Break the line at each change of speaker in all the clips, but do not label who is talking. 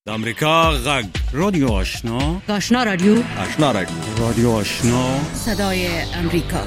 د امریکا غږ رادیو آشنا
رادیو
رادیو آشنا
صدای امریکا.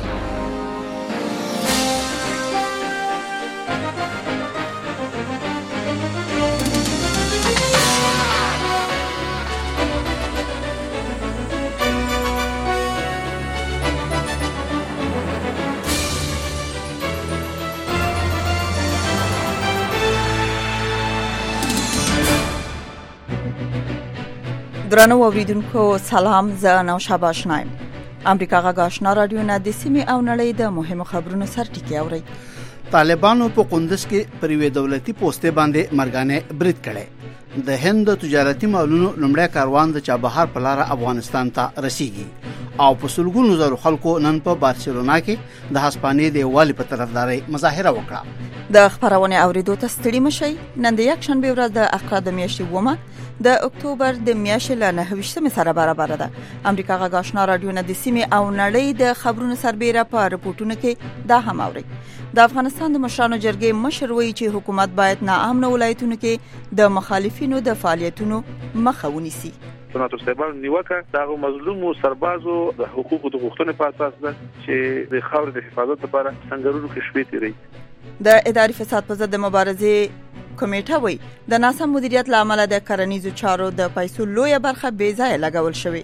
درنو اوریدونکو سلام، زه نوشابه آشنایم. امریکا غږ آشنا رادیو نه د سیمې او نړۍ د مهمو خبرونو سرټکی اوري.
طالبانو په قندوز کې پر یوې دولتي پوسټې باندې مرګانه برید کړي. د هند تجارتي مالونو لومړی کاروان د چابهار په لار افغانستان ته رسیږي او په سلګونو زرو خلکو نن په بارسلونا کې د هسپانیې د والي په طرفداري مظاهره وکړه.
د خبرونه اوریدو ته ستړي مشئ. نن د یک شنبه ورځ د اقرا د میاشتې ومه د اکتوبر د میاشتې له 9 سره برابر ده. امریکا غږ آشنا رادیو نه د سیمې او نړۍ د خبرونو سربېره په رپورټونو کې دا هم اوري. د افغانستان د مشرانو جرګې مشر وایي چې حکومت باید ناامنه ولایتونو کې د مخالفینو د فعالیتونو مخه ونیسي.
سناتور صاحبان نیوکه دغه مظلوم سربازو د حقوقو د غوښتنې په اساس ده چې د خاورې د حفاظت لپاره څنګهونو کې شپې تیري.
د اداري فساد په ضد د مبارزې کمیټه وایي د ناسم مدیریت لامل د کرنیزو چارو د پیسو لویه برخه بې ځایه لګول شوې.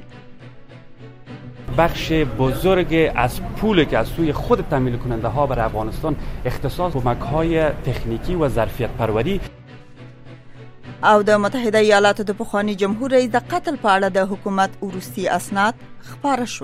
بخش بزرگ از پولی که از سوی خود تامین کننده ها برای افغانستان اختصاص کمک‌های تکنیکی و ظرفیت پروری
او د متحده ایالاتو د پخوانی جمهور رئیس د قتل په اړه د حکومت وروستي اسناد خبره شو.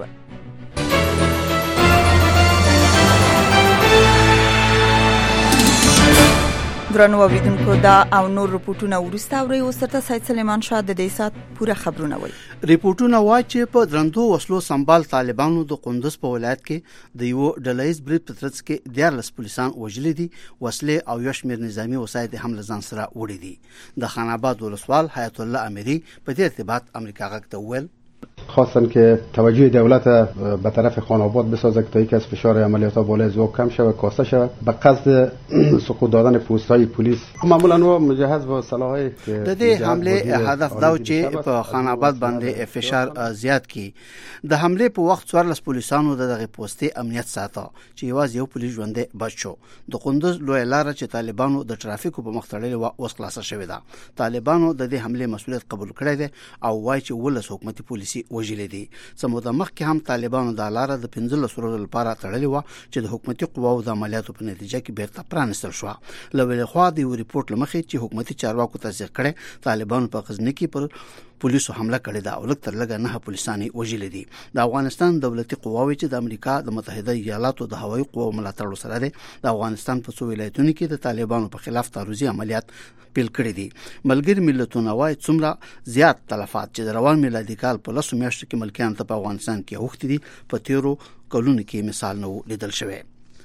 درنو اوریدونکو دا او نور رپورټونه ورسته اوري. اوس تر سید سلیمان شاه د دې سات پوره خبرونه وایي.
ریپورټونه وايي چې په درندو وسلو سمبال طالبانو د قندوز په ولایت کې د یو ډلهیز برید په ترڅ کې 14 پولیسان وژل دي، وسلې او یو شمېر نظامی وسایل هم له ځان سره وړي دي. د خان آباد ولسوال حیات الله امیری په دې ارتباط امریکا غږ ته وویل
خواستن که توجه دولت به طرف خان آباد بسازه که تا یک از فشار عملیات بالای ذوب کم شود، کاسته شود به قصد سقوط دادن پست‌های پلیس. معمولا و مجهز با سلاح‌های
د دې حمله هدف دا چې په خان آباد باندې فشار زیات کی. د حمله په وخت 14 پولیسانو دغه پوسټي امنیت ساته چې یواز یو پولیس ژوندې بچ شو. د قندوز لوی لار چې طالبانو د ترافیکو په مخ تړلې و اوس خلاصه شوې ده. طالبانو د دې حمله مسؤلیت قبول کړی دی او وایي چې ولس حکومتي پولیسي وجلې دي. سموده مخکې هم طالبانو د لار د 15 ورځې لپاره تړلې و چې د حکومتي قواو د عملیاتو په نتیجه کې بیرته پرانستل شو. لوی خوا د ریپورت لمخې چې حکومتي چارواکو تصدیق کړي طالبانو په غزنی کې پر پولیسو حمله کړې ده او لکتر لګا 9 پولیسانی وژل دي. د افغانستان دولتي قواوی چې د امریکا د متحده ایالاتو د هوایي قواو ملاتړ سره ده د افغانستان په څو ولایتونو کې د طالبانو په خلاف تعرضي عملیات پیل کړي دي. ملګری ملتونه وايي څومره زیات تلفات چې د روان میلادي کال په 10 میاشتو کې ملکیان ته په افغانستان کې اوښتي دي په تیرو کلونو کې مثال نو لیدل شوی.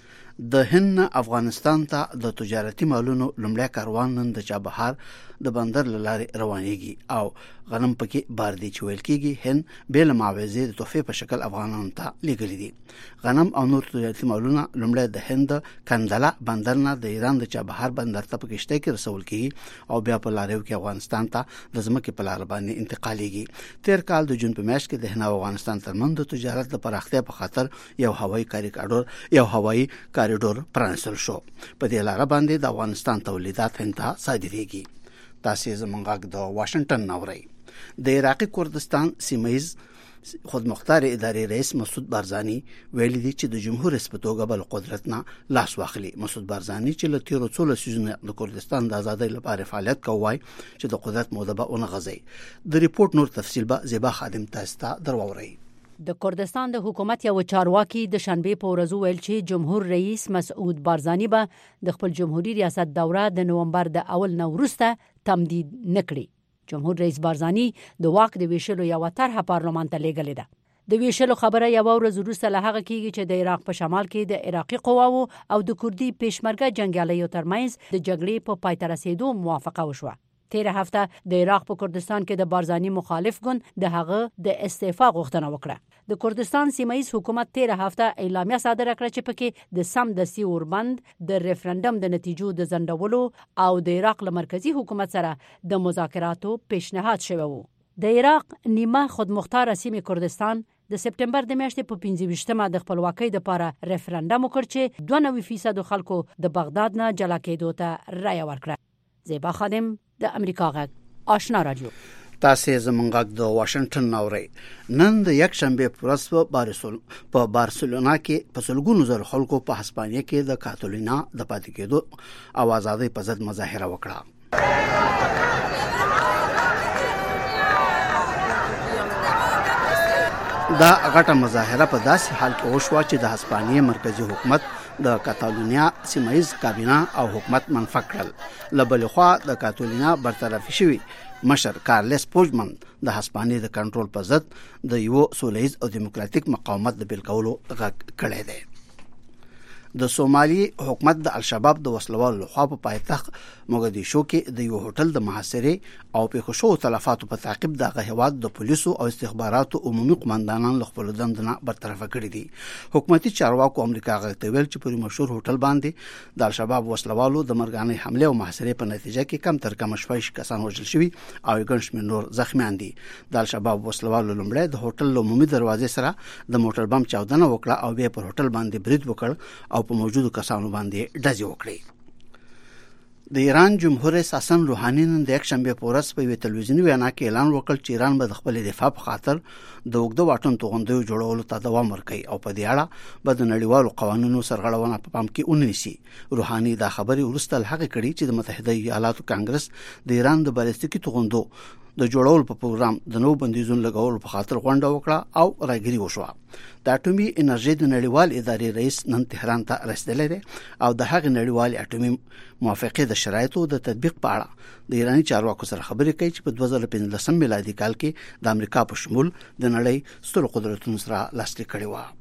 د هند افغانستان ته د تجارتي مالونو لومړی کاروان نن د چابهار د بندر لارې روانېږي او غنم پکې بار دي چې ویل کېږي هند بیل معاوضې د تحفې په شکل افغانانو ته لیږلي دي. غنم او نور تجارتي مالونه لومړی د هند کندلا بندر نه د ایران د چابهار بندر ته په کشته کې رسول کېږي او بیا په لاریو کې افغانستان ته د ځمکې په لار باندې انتقالېږي. تیر کال د جون په میاشت کې د هند او افغانستان ترمنځ د تجارت د پراختیا په خاطر یو هوایي کاریډور پرانستل شو. په دې لار باندې د افغانستان تولیدات هند ته صادریږي. تاسو زمونږ د واشنگټن نوري. د عراقي کردستان سیمایز خودمختار ادارې رئیس مسعود بارزانی ویلي دی چې د جمهور رئیس په توګه بل قدرت نه لاس واخلي. مسعود بارزانی چې له تیرو 14 سیزونو د کردستان د ازادۍ لپاره فعالیت کوي چې د قدرت موده به اونغځي. د ریپورت نور تفصیل به زیبا خادم تاسو ته درووري.
د کردستان د حکومت یو چارواکي د شنبه په ورځ ویل چې جمهور رئیس مسعود بارزانی به د خپل جمهوریت ریاست دوره د نومبر د اول نو وروسته تمدید نکړي. جمهور رئیس بارزانی د واک د ویشلو یو طرحه پارلمان ته لیږلې ده. د ویشلو خبره یو ورځ وروسته له هغه کېږي چې د عراق په شمال کې د عراقي قواو او د کردي پېشمرګه جنگیالیو ترمنځ د جګړې په پای ته رسیدو موافقه وشوه. تیر هفته د عراق په کردستان کې د بارزانی مخالف ګوند د هغه د استعفا غوښتنه وکړه. د کردستان سیمایي حکومت تیر هفته اعلامیه صادره کړه چې پکې د سمدستي اوربند د ریفرندم د نتیجو د ځنډولو او د عراق له مرکزی حکومت سره د مذاکراتو پیشنهاد شوی و. د عراق نیمه خودمختار سیمه کردستان د سپتمبر د میاشتې په 25مه د خپلواکۍ لپاره ریفرندم وکړ چې 92% خلکو د بغداد نه جلا کېدو ته رایه ورکړه. زیبا خادم د امریکا غږ آشنا رادیو.
تاسو زمونږ غږ د واشنگټن ناوړی. نن د یک شنبه پرس په بارسلونا کې په سلګونو زر خلکو په هسپانیا کې د کاتولینا د پاتې کېدو او ازادۍ په ضد مظاهره وکړه. دا غټه مظاهره په داسې حال کې وشوه چې د هسپانیا مرکزی حکومت د کاتالونیا سیمایي کابینه او حکومت منفک کړل. له بلې خوا د کاتالونیا برطرفي شوی مشر کارلس پوجمن د هسپانیا د کنټرول په ضد د یو سولهییز او دیموکراتیک مقاومت د بیل کولو غږ کړی دی. د سومالي حکومت د الشباب د وسلوالو لخوا په پایتخت موګدیشو کې د یو هوټل د محاصرې او پیښو تلفاتو په تعقیب د هیواد د پولیسو او استخباراتو عمومي قومندانان له خپل دندنه برطرف کړي دي. حکومتي چارواکو امریکا غږ ویل چې په مشهور هوټل باندې د الشباب وسلوالو د مرګانې حمله او محاصرې په نتیجه کې کم تر کم 6 کسان وژل شوي او ګڼ شمېر نور زخمیان دي. د الشباب وسلوالو لومړی د هوټل عمومي دروازې سره د موټر بم چاودنه وکړه او بیا پر هوټل باندې برید وکړ او په موجودو کسانو باندې ډزې وکړي. د ایران جمهور رئیس حسن روحاني نن د یک شنبه په ورځ په تلویزیوني وینا کې اعلان وکړ چې ایران به د خپل دفاع په خاطر د اوږده واټن توغندیو جوړولو ته دوام ورکوي او په دې اړه به د نړیوالو قوانینو سرغړونه په پام کې ونیسي. روحاني دا خبرې وروسته هغه کړي چې د متحده ایالاتو کانګرس د ایران د بالستیکي توغندو د جوړولو په پروګرام د نو بندیزونو لګولو په خاطر غونډه وکړه او راګری وشوه. د اټومي انرژي د نړیوال ادارې رئیس نن تهران ته رسیدلی دی او د هغې نړیوال اټومي موافقې د شرایطو د تطبیق په اړه د ایراني چارواکو سره خبرې کوي چې په 2015 میلادي کال کې د امریکا په شمول د نړۍ سترو قدرتونو سره لاسلیک کړی و.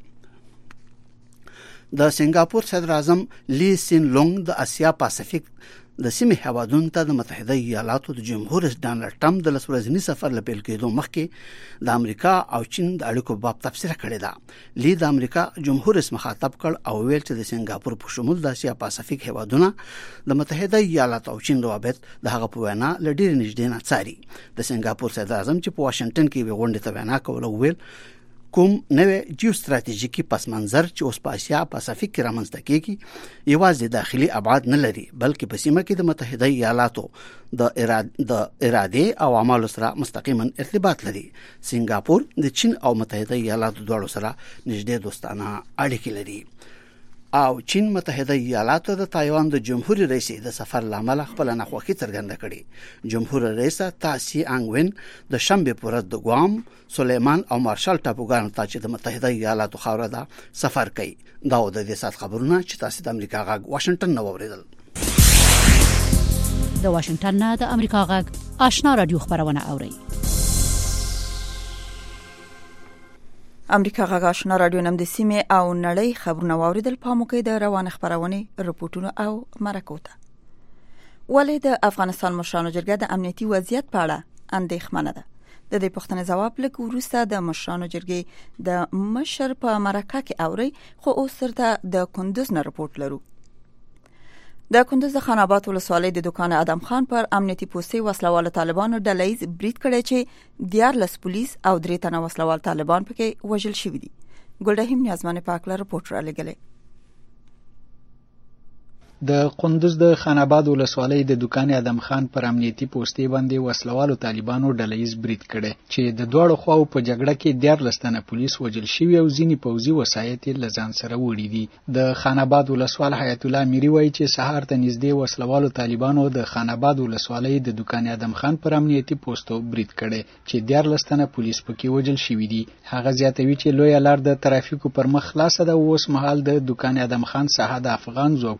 د سنگاپور صدر اعظم لی سین لونګ د اسیا پاسفیک د سیمې هیوادونو ته د متحده ایالاتو د جمهور رئیس ډانلډ ټرمپ د لسورځنی سفر لپاره کېدو مخکې د امریکا او چین د اړیکو باب تفسیر کړی دی. لی د امریکا جمهور رئیس مخاطب کړ او ویل چې د سنگاپور په شمول د اسیا پاسفیک هیوادونو د متحده ایالاتو او چین روابط د هغه په وینا لډیر نږدې نه څاري. د سنگاپور صدر اعظم چې په واشنگټن کې غونډه ته وینا کوله ویل کوم نوې جیو ستراتیژیکي پس منظر چې اوس په اسیا پاسفیک کې رامنځته کیږي یوازې داخلي ابعاد نه لري بلکې په سیمه کې د متحده ایالاتو د اراده او اعمالو سره مستقیما ارتباط لري. سنگاپور د چین او متحده ایالاتو دواړو سره نږدې دوستانه اړیکې لري او چین متحده ایالاتو د تایوان د جمهوریت رئیس د سفر لامل خپل ناخوښي څرګنده کړې. جمهوریت رئیس تاسي انګوین د شنبه پر ورځ د ګوام، سلیمان او مارشال ټاپوګانو ته چې د متحده ایالاتو خاوره ده سفر کوي. دا د دې سات خبرونه چې تاسو د امریکا غږ واشنگټن نو اوریدل.
د واشنگټن نه د امریکا غږ آشنا رادیو خبرونه اوري.
امریکا غږ آشنا رادیو نم د سیمې او نړۍ خبرونه واوریدل. په موقع د روان خبرونه رپورټونه او مرکو ته. ولې د افغانستان مشرانو جرګه د امنیتي وضعیت په اړه اندېښمنه ده؟ د دې پوښتنې ځواب لکه وروسته د مشرانو جرګې د مشر په مرکه کې اوري، خو اوس سره د کندوز نه رپورټ لرو. د کندوز د خان آباد ولسوالۍ د دکان ادم خان پر امنیتي پوستې وسلوال طالبانو ډلهیز برید کړی چې 14 پولیس او 3 تنه وسلوال طالبان پکې وژل شوي دي. ګلرحیم نیازمن پاکله رپورټ را لګلې.
د قندوز د خان آباد ولسوالۍ د دکان ادم خان پر امنیتي پوستې باندې وسلوالو طالبانو ډلهیز برید کړي چې د دوړو خواو په جګړه کې 14 تنه پولیس وژل شوي او ځینی پوځي وسایط له ځان سره وړي دي. د خان آباد ولسوال حیات الله میری وایي چې سهار ته نږدې وسلوالو طالبانو د خان آباد ولسوالۍ د دکان ادم خان پر امنیتي پوستو برید کړي چې 14 تنه پولیس پکې وژل شوي دي. هغه زیاتوي چې لوی لار د ترافیکو پر مخ خلاصه ده او اوس مهال د دکان ادم خان ساحه د افغان ځواکونو په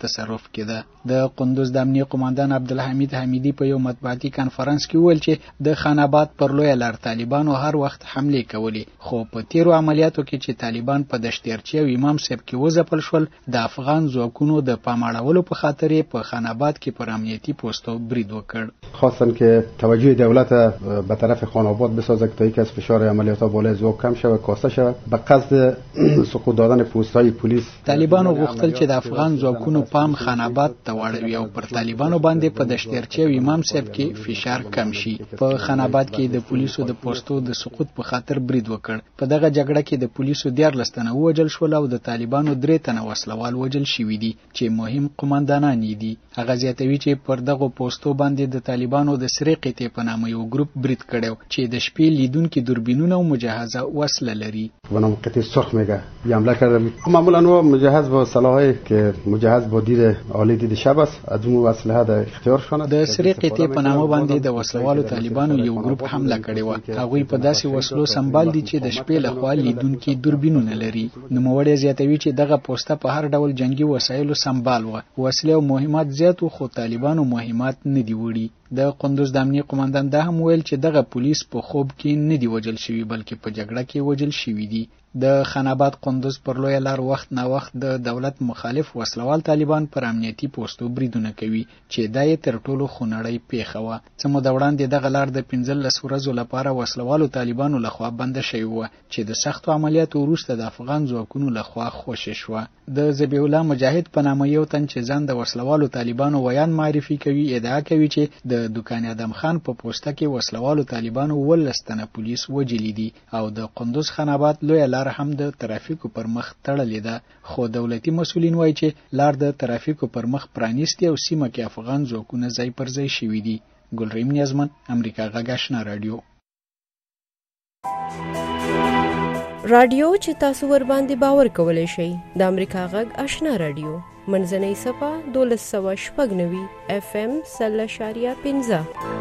تصرف کې ده. د قندوز د امنیه قوماندان عبدالحمید حمیدی په یو مطبوعاتي کانفرنس کې وویل چې د خان آباد پر لویه لار طالبانو هر وخت حمله کولې، خو په تیرو عملیاتو کې چې طالبان په دشتیرچی او امام صاحب کې وځپل شول، د افغان ځواکونو د پاماړولو په خاطر په خان آباد کې پر امنیتي پوستو برید وکړ.
خواستن که توجه دولت به طرف خان آباد بسازد تا اینکه از فشار عملیات بالای ذوق کم شود، کاسته شود، به قصد سقوط دادن پست‌های پلیس.
طالبانو غوښتل چې د افغان ځواکونو پام خان آباد ته واړوي او پر طالبانو باندې په دشتیرچی او امام صاحب کې فشار کم شي. په خان آباد کې د پولیسو د پوستو د سقوط په خاطر برید وکړ. په دغه جګړه کې د پولیسو 14 تنه ووژل شول او د طالبانو 3 تنه وسلوال وژل شوي دي چې مهم قوماندانان دي. هغه زیاتوي چې پر دغه پوستو باندې د طالبانو د سری قطې په نامه یو ګروپ برید کړو چې د شپې لیدونکو دوربینونه او مجهزه وسله لري.
به نام قطې سرخ میگه حمله کردن. معمولا نو مجهز با سلاحی که مجهز با دید عالی دید شب است، از اون اسلحه در اختیارشان.
د سری قطې په نامه باندې د وسلوالو طالبانو یو ګروپ حمله کړې و. هغوی په داسې وسلو سمبال دي چې د شپې له خوا لیدونکو دوربینونه لري. نوموړی زیاتوي چې دغه پوسټه په هر ډول جنگي وسایلو سمبال و. وسلې او مهمات زیات خو طالبانو مهمات نه دی وړي. د قندوز د امنیه قوماندان دا هم ویل چې دغه پولیس په خوب کې نه دی وژل شوی بلکې په جګړه کې وژل شوی دي. د خان آباد قندوز پر لویه لار وخت نا وخت د دولت مخالف وسلوال طالبان پر امنیتي پوسټو بریدونه کوي چې دا یې تر ټولو خونړۍ پیښه وه. څه موده وړاندې دغه لار د 15 ورځو لپاره وسلوالو طالبانو لخوا بنده شوې وه چې د سختو عملیاتو وروسته د افغان ځواکونو لخوا خوشې شوه. د ذبیح الله مجاهد په نامه یو تن چې ځان د وسلوالو طالبانو ویان معرفي کوي ادعا کوي چې د دکان ادم خان په پوسټه کې وسلوالو طالبانو 12 تنه پولیس وژلي دي او د قندوز خان آباد لویه لار هم د ترافیکو پر مخ تړلې ده. خو دولتي مسؤلین وایي چې لار د ترافیکو پر مخ پرانیستي او سیمه کې افغان ځواکونه ځای پر ځای شوي دي. ګلریم نیازمن، امریکا غږ آشنا رادیو.
رادیو چې تاسو ور باندې باور کولای شئ د امریکا غږ آشنا رادیو منځنۍ صفه 1290 FM 0.15.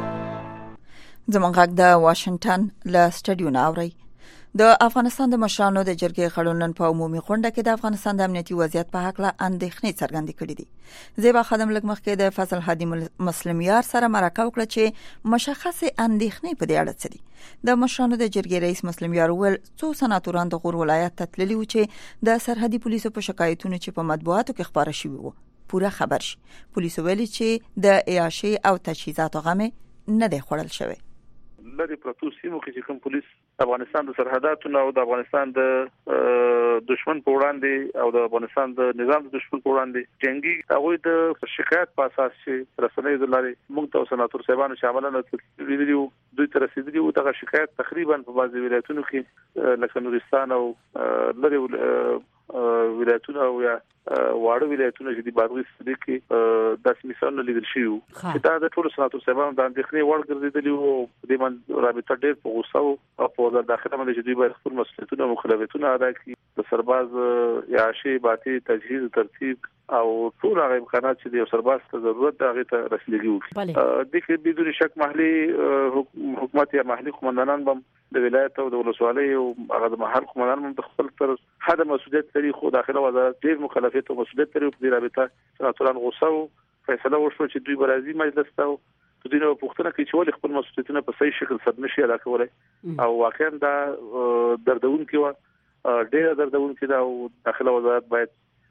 زمونږ غږ د واشنگټن له سټډیو نه اوري. د افغانستان د مشرانو د جرګې غړو په عمومي غونډه کې د افغانستان د امنیتي وضعیت په حق له اندېښنې څرګندې کړې دي. زیبا خادم لږ مخکې د فضل هادي مسلمیار سره مرکه وکړه چې مشخصه اندېښنې په دې اړه څه دي. د مشرانو د جرګې رئیس مسلمیار ویل څو سناتوران د غور ولایت ته تللي و چې د سرحدي پولیسو په شکایتونو چې په مطبوعاتو کې خبره شوی وو پوره خبر شي. پولیسو ویلي چې د عیاشي او تجهیزاتو غمه نه دی خوړل شوی.
لري پروتو سیمو کې چې کوم پولیس افغانستان د سرحداتو او د افغانستان د دشمن په وړاندې او د افغانستان د نظام د دشمن په وړاندې جنگي هغه د شکایت په اساس چې رسنۍ د لارې موږ ته سناتور صاحبانو شامل نه ویډیو دوی تر رسیدلی او دغه شکایت تقریبا په بعضي ولایتونو کې لکه نورستان او لري ولایتونه او یا واړه ولایتونه چې د بادغیس کې داسې مثالونه لیدل شوي چې دا د ټولو سناتور صاحبانو د اندېښنې وړ ګرځېدلي او د دې باندې رابطه ډېر په غوسه او په وزارت داخله باندې چې دوی باید خپل مسؤلیتونه او مخالفتونه ادا کړي. د سرباز عیاشي باطي تجهیز ترتیب او ټول هغه امکانات چې د سرباز ته ضرورت هغه ته رسیدلي وي. د کې بدون شک محلي حکومت یا محلي قومندانان هم د ولایت او د ولسوالۍ او هغه د محل قومندانان هم خپل تر حد مسؤلیت لري. خو داخله وزارت ډېر مخالفت او مسؤلیت لري په دې رابطه سناتوران غوسه او فیصله وشو چې دوی برازي مجلس ته دوی نو پوښتنه کوي چې ولې خپل مسؤلیتونه په صحیح شکل سره نشي ادا کولای او واقعا دا دردونکي و ډېر دردونکي دا او داخله وزارت باید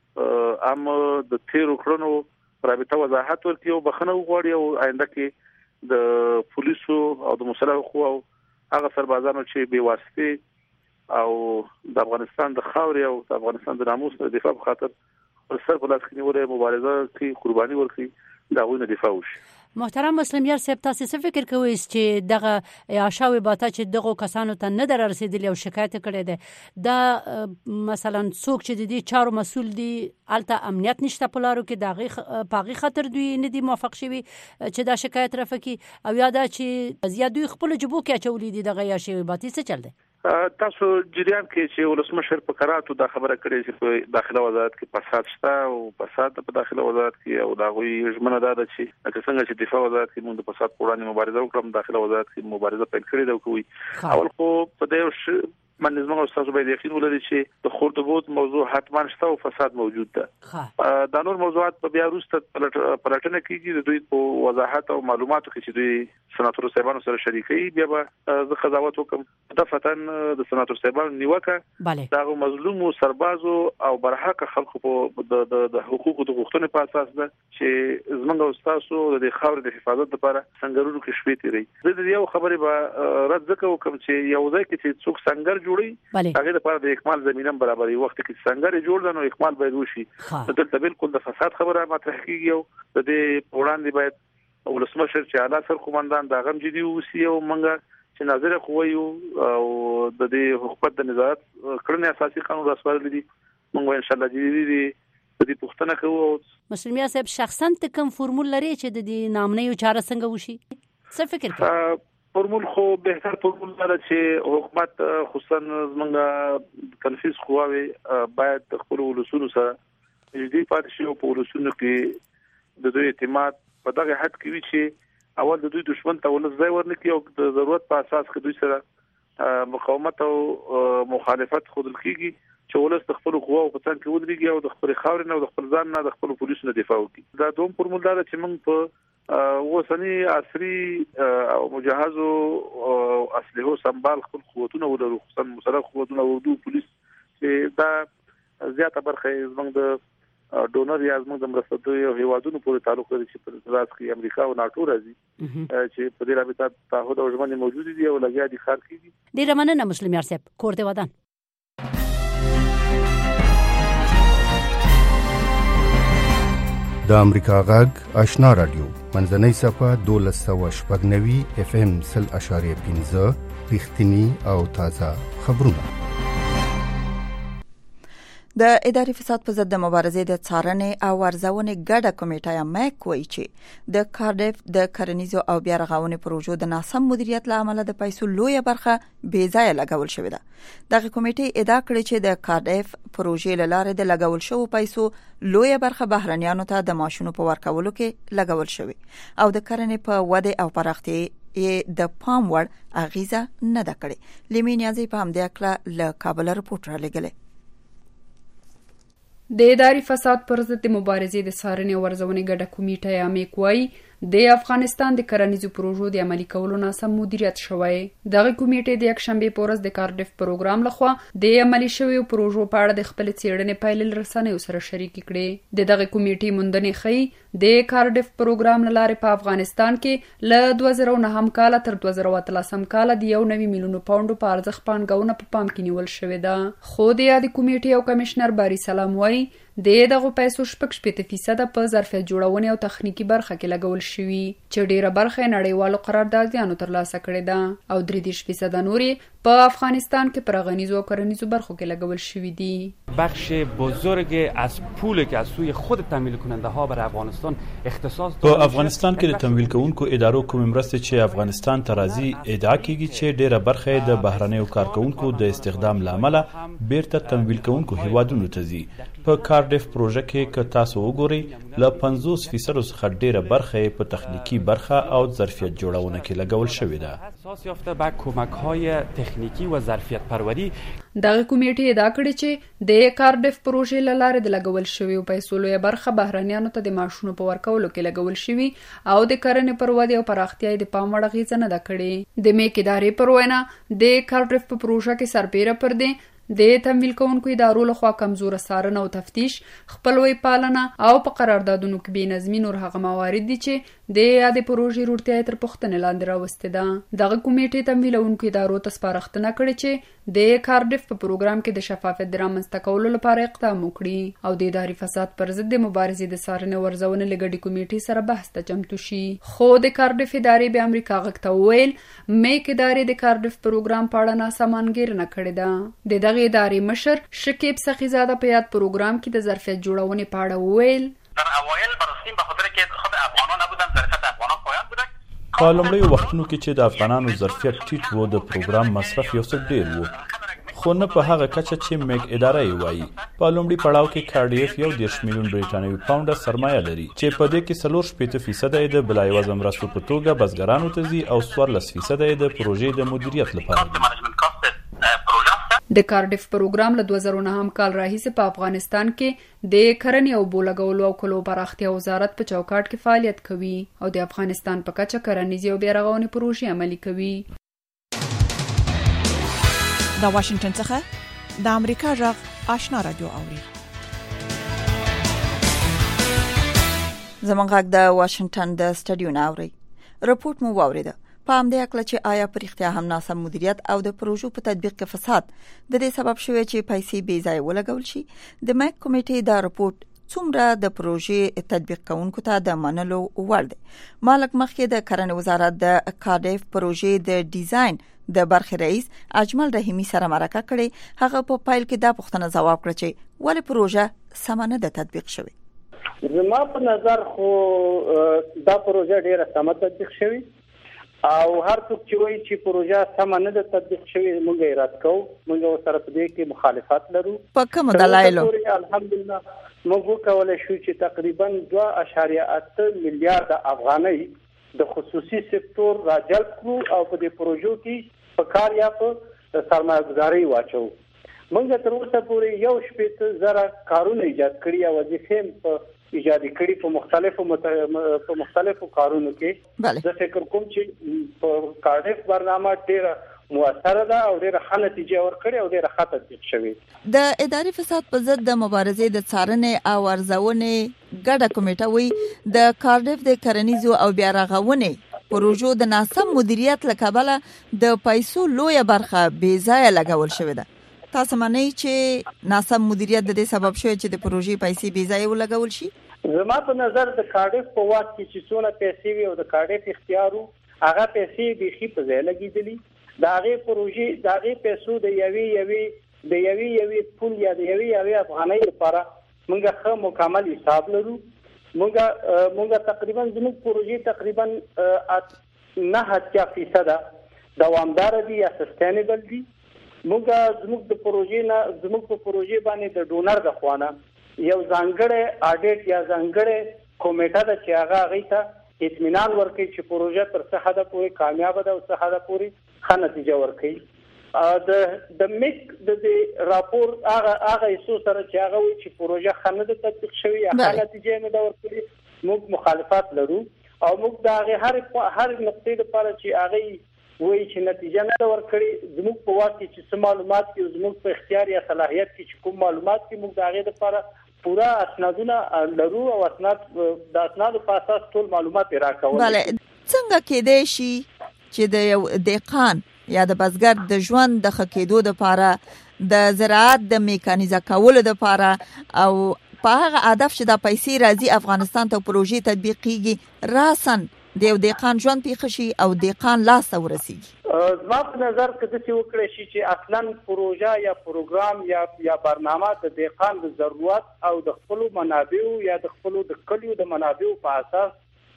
ام د تیرو کړنو رابطه وضاحت ورکړي او بخنه وغواړي او آینده کې د پولیسو او د مسلح قوو او هغه سربازانو چې بې واسطه او د افغانستان د خاورې او د افغانستان د ناموس د دفاع په خاطر سر په لاس کې نیولې مبارزه کې قرباني ورکړي دا غوښنه دفاع وشي.
محترم مسلمیار صاحب تاسو څه فکر کوئ چې دغه عشاوي باته چې دغه کسانو ته نه در رسیدلی او شکایت کړي ده دا مثلا څوک چې د دې چارو مسول دي الته امنیت نشته په لارو کې دغه پاغي خطر دوی نه دي موافق شوي چې دا شکایت رافقي او یاد چې زیادوی خپل جبو کې چولې دي دغه عشاوي باته څه چل ده.
تاسو جریان کې چې ولسمشر په قراراتو دا خبره کړې چې په داخله وزارت کې فساد شته او فساد په داخله وزارت کې او دا غوي ژمنه ده چې څنګه چې دفاع وزارت کې موږ د فساد په وړاندې مبارزه وکړو داخله وزارت کې مبارزه پیل کړې ده کوي اول خو په دې منظم او تاسو باید یقین ولرئ چې د خردبود موضوع حتما شته او فساد موجود ده. دا نور موضوعات په بیا وروسته پلټنه کیږي د دوی په وضاحت او معلوماتو کې چې دوی سناتور صاحبانو سره شریکي بیا به زه قضاوت وکم. د فتن د سناتور صاحبانو نیوکه دا مظلوم سربازو او برحق خلکو په د حقوقو د غوښتنې په اساس ده چې زمونږ او تاسو د خاورې د حفاظت لپاره څنګهورو کې شپې تیری. زه د یو خبرې به رد وکم چې یو ځای کې چې څوک څنګه جوړي هغه لپاره د اکمال زمينه برابرې وخت کې څنګه جوړ دنو اکمال باید وشي. دلته بالکل د فساد خبره مطرح کیږي او د دې وړاندې باید ولسمشر چې اعلی سر قومندان دا غم جدي وسی او منګه چې ناظر قویو او د دې حکومت د نظارت کړنې اساسي قانون راسپارل دي. موږ ان شاء الله دې دې پښتنه کوو.
مسلمیا صاحب شخصا ته کوم فرمول لري چې د دې نامنې چاره څنګه وشي؟ څه فکر کوي؟
فرمول خو بهتر فرمول ده چې حکومت خصوصا زمونږ تنفيذ قواوي باید خپل ولسونو سره دې پاتې شي او په ولسونو کې د دوی اعتماد په دغه حد کې وي چې اول د دوی دشمن ته ولز ځای ورنکړي او د ضرورت په اساس کې دوی سره مقاومت او مخالفت خودل کیږي چې ولس د خپل قواو په څنګ کې ودرېږي او د خپل خاورې نه او د خپل ځان نه د خپل پولیسو نه دفاع وکړي. دا دوم فرمول ده چې موږ په وسنی عصري او مجهزو اسلحو سنبال خپل قوتونه ولرو خصوصا مسلح قوتونه اردو پولیس چې دا زیاته برخه زموږ د ډونر یا زموږ د مرستندوی او هیوادونو پورې تعلق لري چې په راز کې امریکا او ناتو راځي چې په دې رابطه تعهد او ژمنې موجود دي او لګیا دي خار کیږي.
ډیر مننه مسلم یار صاحب کور دی ودان.
د امریکا غږ آشنا رادیو منځنۍ صفه 1290 FM 0.15 رښتینی او تازه خبرونه.
د اداري فساد په ضد د مبارزې د څارنې او ارزونې ګډه کمیټه یا مک وایي چې د کارډف د کرنیزو او بیا رغونې پروژو د ناسم مدیریت له امله د پیسو لویه برخه بې ځایه لګول شوې ده. دغه کمیټه ادعا کړې چې د کارډف پروژې له لارې د لګول شوو پیسو لویه برخه بهرنیانو ته د ماشونو په ورکولو کې لګول شوې او د کرنې په وده او پراختیا د پام وړ اغیزه نه ده کړې. لیمې نیازی په همدې اکله له کابل رپورټ را لګلې.
د اداري فساد پر ضد مبارزې د څارنې او ارزونې ګډه کمیټه یا مک وایي د افغانستان د کرنیزو پروژو د عملي کولو ناسم مدیریت شوی. دغه کمیټې د یکشنبه په ورځ د کارډف پروګرام لخوا د عملي شویو پروژو په اړه د خپل څېړنې پایلې رسنیو سره شریک کړي. دغه کمیټې موندنې ښيي د کارډف پروګرام لاره په افغانستان کې له 2009 کال تر 2013 کال د 1 میلیون پاونډ په ارزښت پانګونه په پام کې نیول شوې ده. خو د یادې کمیټې او کمشنر باری سلام وایي دغه پیسو 8% په ظرفیت جوړونې او تخنیکی برخه کې لګول شوی چې ډیره برخه نړیوالو قراردادونو ترلاسه کړې ده او 3% نورې په افغانستان کې پر غنیزو او کرنیزو برخو کې لګول شوی دي.
بخش بزرگ از پولی که از سوی خود تمویل کننده ها بر افغانستان اختصاص
په افغانستان کې د تمویل کوونکو ادارو کوم مرستې چې افغانستان ته راځي ادعا کیږي چې ډیره برخه د بهرنیو کارکونکو د استخدام لامل بیرته تمویل کوونکو هیوادونو ته ځي. په کارډف پروژه کې که تاسو وګورئ له 50% څخه ډیره برخه په تخنیکی برخه او ظرفیت جوړونه کې لګول شوې ده.
اساس یافته به کمک‌های تکنیکی و ظرفیت پروری.
دغه کمیټه ادعا کړې چې د کارډف پروژې له لارې د لګول شویو پیسو لویه برخه بهرنیانو ته د ماشونو په ورکولو کې لګول شوی او د کرنې پر ودې او پراختیا د پام وړ اغیزه نه ده کړې. د میک ادارې پر وینا د کارډف په پروژه کې سربېره پر دې د تمویل کوونکو ادارو لخوا کمزوره څارنه او تفتیش، خپلوي پالنه او په قراردادونو کې بې نظمي نور هغه موارد دي چې د یادې پروژې روړتیا تر پوښتنې لاندې راوستې ده. دغه کمیټې تمویلونکو ادارو ته سپارښتنه کړې چې د کارډف په پروګرام کې د شفافیت د رامنځته کولو لپاره اقدام وکړي او د اداري فساد پر ضد د مبارزې د څارنې او ارزونې له ګډې کمیټې سره بحث ته چمتو شي. خو د کارډف ادارې به امریکا غږ ته وویل میک ادارې د کارډف پروګرام په اړه ناسم انګیرنه کړې ده. د دغه ادارې مشر شکیب سخیزاده په یاد پروګرام کې د ظرفیت جوړونې په اړه وویل
در اوایل برسیم به خاطر که خود افغانان نبودن ظرفیت افغانان پایان بوده.
په لومړیو وختونو کې چې د افغانانو ظرفیت ټیټ و د پروګرام مصرف یو څه ډیر و خو نه په هغه کچه چې میک اداره یې وایي. په لومړي پړاو کې کارډیف 1 میلیون بریټانوي پاونډه سرمایه لري چې په دې کې 4% یې د بلای وزن مرستو په توګه بزګرانو ته ځي او 14% یې د پروژې د مدیریت لپاره دي.
د کارډف پروګرام له 2009 کال راهیسې په افغانستان کې د کرنې او بولګولو او کلو پراختیا وزارت په چوکاټ کې فعالیت کوي او د افغانستان په کچه کرنیزې او بیارغونې پروژې عملي کوي.
د واشنگټن څخه د امریکا غږ آشنا رادیو اوري.
زمونږ غږ د واشنگټن د سټډیو نه اوري. رپورټ مو واوریده. په همدې اکله چې آیا پر اختیار هم ناسم مدیریت او د پروژو په تطبیق کې فساد د دې سبب شوی چې پیسې بې ځای ولګول شي. د میک کمیټې دا رپورټ څومره د پروژې تطبیق کوونکو ته د منلو وړ دی. مالک مخکې د کرنې وزارت د کارډف پروژې د ډیزاین د برخې رئیس اجمل رحیمی سره مرکه کړې. هغه په پایل کې دا پوښتنه ځواب کړ چې ولې پروژه سمه نه ده تطبیق شوې.
زما په نظر خو دا پروژه ډیره سمه تطبیق شوې او هر څوک چې وایي چې پروژه سمه نه ده تطبیق شوې موږ یې رد کوو. موږ سره په دې کې مخالفت لرو.
په کوم دلایل؟
الحمدلله موږ وکولای شو چې تقریبا 2.8 میلیارډ افغانۍ د خصوصي سکتور راجلب کړو او په دې پروژو کې په کار یا په سرمایه‌ګذاري واچو. موږ تر اوسه پورې 1.8 کارونه ایجاد کړي او وظیفې په ایجاد کړي په مختلفو کارونو کې. زه فکر کوم چې په کارډف برنامه ډیره موثره ده او ډیره ښه نتیجه ورکړي او ډیره ښه تطبیق شوې.
د اداري فساد په ضد د مبارزې د څارنې او ارزونې ګډه کمیټه وی د کارډف د کرنیزو او بیارغونې پروژو د ناسم مدیریت له کبله د پیسو لویه برخه بې ځایه لګول شوې ده. تاسو معنی چې ناسم مدیریت د دې سبب شوی چې د پروژې پیسې بې ځایه ولګول شي؟
زما په نظر د کارډف په وخت کې چې څونه پیسې وي او د کارډف اختیارو هغه پیسې بيخي په ځای لګیدلې. د هغه پروژې د هغه پیسو د یوي پول یا د یوي افغانۍ لپاره موږ ښه مکمل حساب لرو. موږ تقریبا زموږ پروژې تقریبا 9% دوامدار دي یا سستینبل دي. موږ د پروژې باندې د ډونر د خوانه یو ځانګړی اډیټ یا ځانګړی کمیټه ده چې هغه غیته اطمینان ورکړي چې پروژه تر څه حد پورې کامیاب ده او څه حد پورې ښه نتیجه ورکړي. د میک د راپور هغه ایسو سره چې هغه وایي چې پروژه ښه نه ده تطبیق شوې یا ښه نتیجه نه ده ورکړي موږ مخالفت لرو او موږ د هغه هر نقطې لپاره چې هغه وایي چې نتیجه نه ده ورکړي زموږ په واک کې چې څه معلومات کې زموږ په اختیار یا صلاحیت کې چې کوم معلومات کې موږ د هغې لپاره پورا اسنادونه لرو او د اسنادو په اساس ټول معلومات یې راکول.
بله څنګه کېدای شي چې د یو دهقان یا د بزګر د ژوند د ښه کېدو دپاره د زراعت د میکانیزه کولو دپاره او په هغه هدف چې دا پیسې راځي افغانستان ته پروژې تطبیق کیږي راسن د یو دهقان ژوند پیښ شي او دهقان لاس ته ورسیږي؟
زما په نظر که داسې وکړی شي چې اصلا پروژه یا پروګرام یا برنامه د دهقان د ضرورت او د خپلو منابعو یا د خپلو د کلیو د منابعو په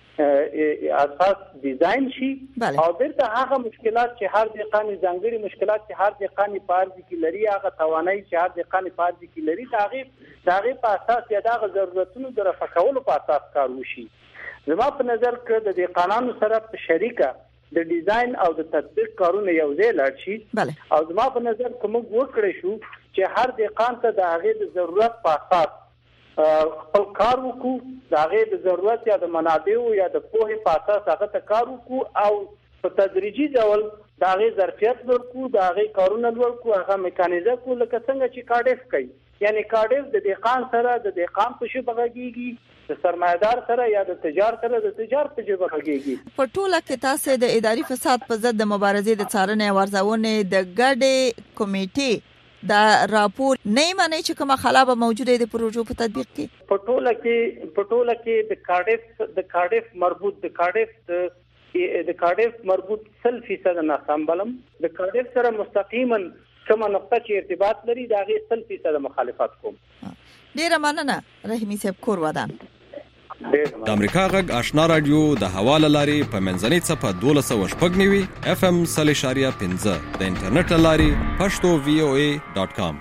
اساس ډیزاین شي او بیرته هغه مشکلات چې هر دهقان ځانګړي مشکلات چې هر دهقان په ارض کې لري هغه توانایي چې هر دهقان په ارض کې لري د هغې په اساس یا د هغه ضرورتونو د رفع کولو په اساس کار وشي. زما په نظر که د دهقانانو سره په شریکه د ډیزاین او د تطبیق کارونه یو ځای لاړ شي او زما په نظر که موږ وکړی شو چې هر دهقان ته د هغې د ضرورت په اساس خپل کار وکړو د هغې د ضرورت یا د منابعو یا د پوهې په اساس هغه ته کار وکړو او په تدریجي ډول د هغې ظرفیت لوړ کړو د هغې کارونه لوړ کړو هغه میکانیزه کړو لکه څنګه چې کارډف کوي. یعنی کارډف د دهقان سره د دهقان په ژبه غږیږي د سرمایدار سره یا د تجار سره د تجار په ژبه غږیږي.
په ټوله کې تاسو د اداري فساد په ضد د مبارزې د څارنې او ارزونې د ګډې کمیټې دا راپور نه معنی چې کومه خلابه موجوده د پروژو په تطبیق کې؟
په ټوله کې د کارډف مربوط 100% ناسم بلم. د کارډف سره مستقیما کومه نقطه چې ارتباط لري دا غي 100% مخالفت کوم.
ډیره مننه رحیمی صاحب کور ودان.
د امریکا غږ آشنا رادیو د حواله لاري په منځنۍ صفه 1290 FM 0.5 د انټرنیټ لاري pashto.voa.com.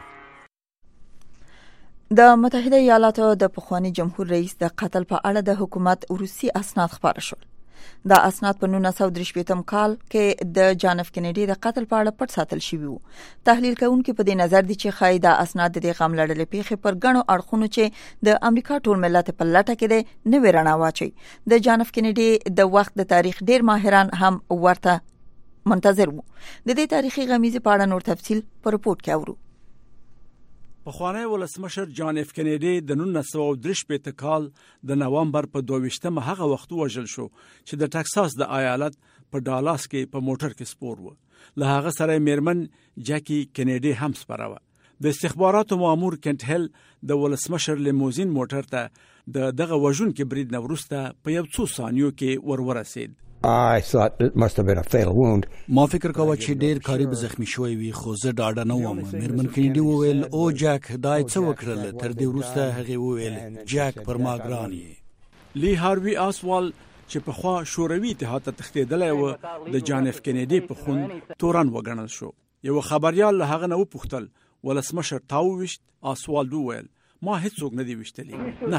د متحده ایالاتو د پخوانی جمهور رئیس د قتل په اړه د حکومت روسي اسناد خبر شول. دا اسناد په 1930 کال کې د جان اف کینیډي د قتل په اړه پټ ساتل شوی وو. تحلیل کوونکي په دې نظر دي چې خای دا اسناد د غم لړلې پیښې پر غنو اړخونو چې د امریکا ټول ملت په لټه کې دي نه ورانه واچي. د جان اف کینیډي د وخت د تاریخ ډیر ماهران هم ورته منتظر وو. د دې تاریخي غمیزه په اړه نور تفصیل په رپورت کې اورو.
پخوانی ولسمشر جان اف کینیډي د 1933 کال د نوامبر په 22 هغه وخت وژل شو چې د ټکساس د ایالت په ډالاس کې په موټر کې سپور و. له هغه سره میرمن جاکی کینیډي هم سپاره و. د استخباراتو مامور کنټ هیل د ولسمشر لیموزین موټر ته دغه وژون کې برید نه وروسته په یو څو ثانیو کې ورسید.
I thought it must have been a fatal wound.
ما فکر کاوه چې ډیر قریب زخمی شوی وي خو زه ډاډه نه وم. میرمن کینیډي وویل او جاک دای څه وکړل. تر دې وروسته هغه وویل جاک پر ما ګران یې.
لی هاروی آسوال چې په خوا شوروي اتحاد ته تښتېدلی و د جان اف کینیډي په خون تورن وګڼل شو. یو خبريال له هغه نه وپوښتل ولسمشر تاو وشت. آسوال وویل ما هیڅوک نه دی وشتلی. نه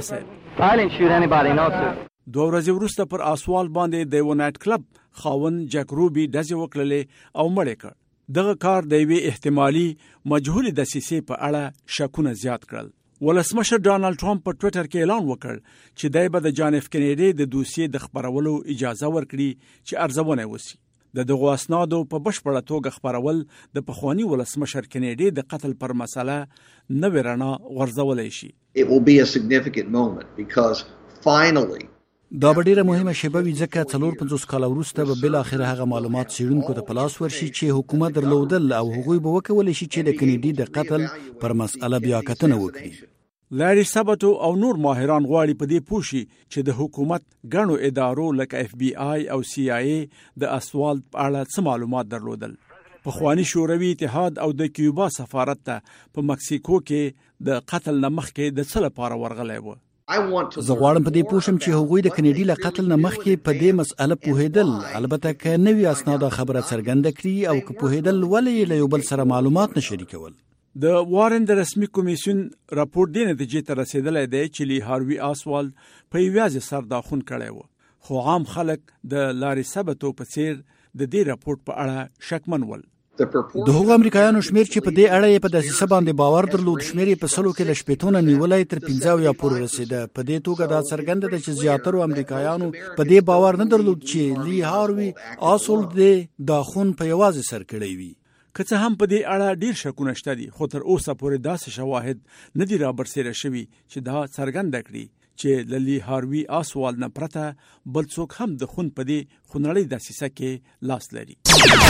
صاحب. 2 ورځې وروسته پر آسوال باندې د یو نایټ کلب خاون جک روبي ډزې وکړلې او مړ کړ. دغه کار د یوې احتمالي مجهولې دسیسې په اړه شکونه زیات کړل. ولسمشر ډانلډ ټرمپ په ټوئیټر کې اعلان وکړ چې دی به د جان اف کینیډي د دوسیې د خبرولو اجازه ورکړي چې ارزونه وشي. د دغو اسنادو په بشپړه توګه خبرول د پخوانی ولسمشر کینیډي د قتل پر مسله نوې رڼا غورځولی شي.
It will be a significant moment because finally
دا به ډیره مهمه شیبه وي ځکه 4-5 کال وروسته به بل اخر هغه معلومات څېړونکو ته په لاس ورشي چې حکومت درلودل او هغوی به وکولی شي چې د کینیډي د قتل پر مسأله بیا کتنه وکړي.
لاري سابټو او نور ماهران غواړي په دې پوه شي چې د حکومت ګڼو ادارو لکه اف بی آی او سی آی ای د اسوال په اړه څه معلومات درلودل. پخوانی شوروي اتحاد او د کیوبا سفارت ته په مکسیکو کې د قتل نه مخکې د څه لپاره ورغلی و.
زه غواړم په دې پوه شم چې هغوی د کینیډي له قتل نه مخکې په دې مسأله پوهېدل. البته که نوي اسناد خبره څرګنده کړي او که پوهېدل ولې له یو بل سره معلومات نه شریکول.
د وارن د رسمي کمیسیون راپور دې نتیجې ته رسېدلی دی چې لی هاروي آسوال په یوازې سر داخون کړی و. خو عام خلک د لاري سابټو په څیر د دې راپور په اړه شکمن ول.
د هغو امریکایانو شمیر چې په دې اړه یې په دسیسه باندې باور درلود شمیر یې په 100 کې له 80 نیولای تر 50 پورې رسیده. په دې توګه دا څرګنده ده چې زیاترو امریکایانو په دې باور نه درلود چې لی هاروي آسوال د داخون په یوازې سر کړی وي.
که څه هم په دې اړه ډیر شکونه شته دي خو تر اوسه پورې داسې شواهد نه دي رابرسېره شوي چې دا څرګنده کړي چې له لی هاروي آسوال نه پرته بل څوک هم د خون په دې خونړۍ دسیسه کې لاس لري.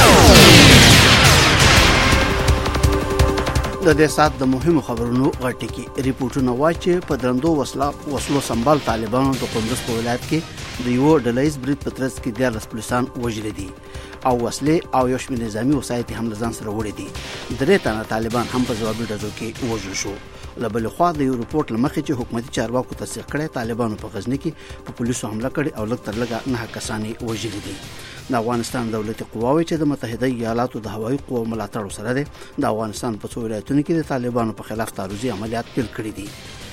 د دې سات د مهمو خبرونو غټکی ریپورتونه وايي چې په درندو وسلو سمبال طالبانو د قندوز په ولایت کې د یو ډلهیز برید په ترڅ کې 14 پولیسان وژل دي او وسلې او یو شمېر نظامی وسایط هم ځان سره وړي دي. درې تنه طالبان هم په ځوابي ډزو کې وژل شو. له بل خوا د یو ریپورت لمخې چې حکومتي چارواکو تصدیق کړی طالبانو په غزنی کې په پولیسو حمله کړې او لږ تر لږه 9 کسان وژل دي. د افغانستان دولتي قواوې چې د متحده ایالاتو د هوایي قوو ملاتړ سره دي د افغانستان په څو ولایتونو کې د طالبانو په خلاف تعرضي عملیات پیل کړي دي.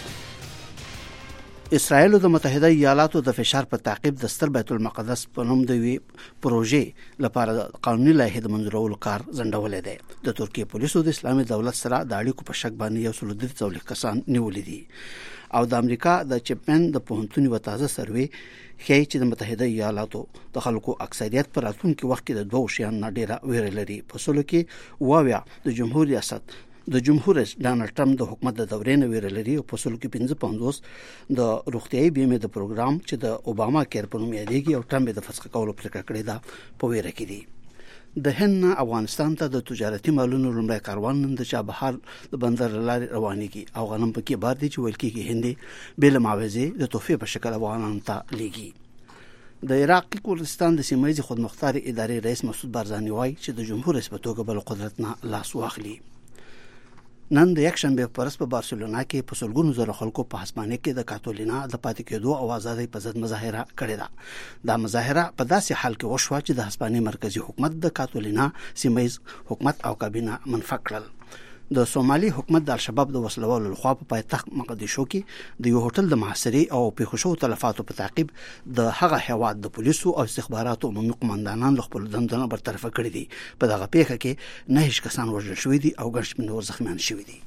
اسرائیل د متحده ایالاتو د فشار په تعقیب د ستر بیت المقدس په نوم د وی پروژې لپاره قانوني لایحه د منظورولو کار ځنډولې دی. د ترکیه پولیسو د اسلامي دولت سره د اړیکو په شک باندې 130 کسان نیولې دي او د امریکا د چپمن د پوهنتون یو تازه سروې ښیي چې د متحده ایالاتو د خلکو اکثریت پر راتلونکي وخت کې د دوه شیانو نه ډېره ویره لري. په سلو کې واویا د جمهور ریاست د جمهور رئیس ډانلډ ټرمپ د حکومت د دورې نه ویره لري او په سلو کې 55 د روغتیايي بیمې د پروګرام چې د اوباما کیر په نوم یادېږي او ټرمپ د فسخ کولو پریکړه کړې ده په ویره کې دي. د هند افغانستان ته د تجارتي مالونو لومړی کاروان نن د چابهار د بندر لارې روانېږي او غنم پکې بار دي چې ویل کېږي هندي بل معاوضې د تحفې په شکل افغانانو ته لیږي. د عراق کردستان د سیمه خودمختار ادارې رئیس مسعود بارزانی وایي چې د جمهور رئیس په توګه بل قدرت نه لاس واخلي. نن د یک شنبه پرس په بارسلونا کې په سلګونو زره خلکو په هسپانیا کې د کاتولینا د پاتې کېدو او ازادۍ په ضد مظاهره کړې ده. دا مظاهره په داسې حال کې وشوه چې د هسپانیا مرکزی حکومت د کاتولینا سیمه حکومت او کابینه منفک کړل. د سومالي حکومت د الشباب د وسلوالو لخوا په پایتخت مقدشو کې د یو هوټل د محاصرې او پیښو تلفاتو په تعقیب د هغه هیواد د پولیسو او استخباراتو عمومي قومندانان له خپل دندونو برطرف کړي دي. په دغه پیښه کې 9 کسان وژل شوي دي او ګڼ شمېر نور زخمیان شوي دي.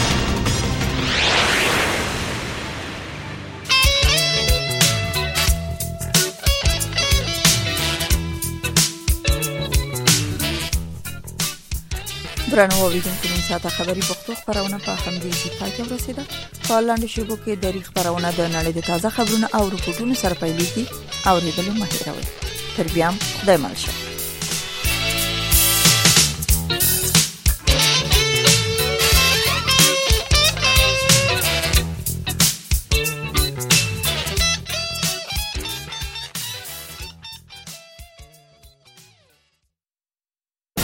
درنو اوریدونکو نن ساعته خبري پښتو خبرونه په همدې ځای کې ورسیده. په لاندې شیبو کې د ریښ خبرونه د نړۍ د تازه خبرونو او رپورټونو سره پیلېږي. اوریدل مه هېروئ. تر بیا خدای مل شه.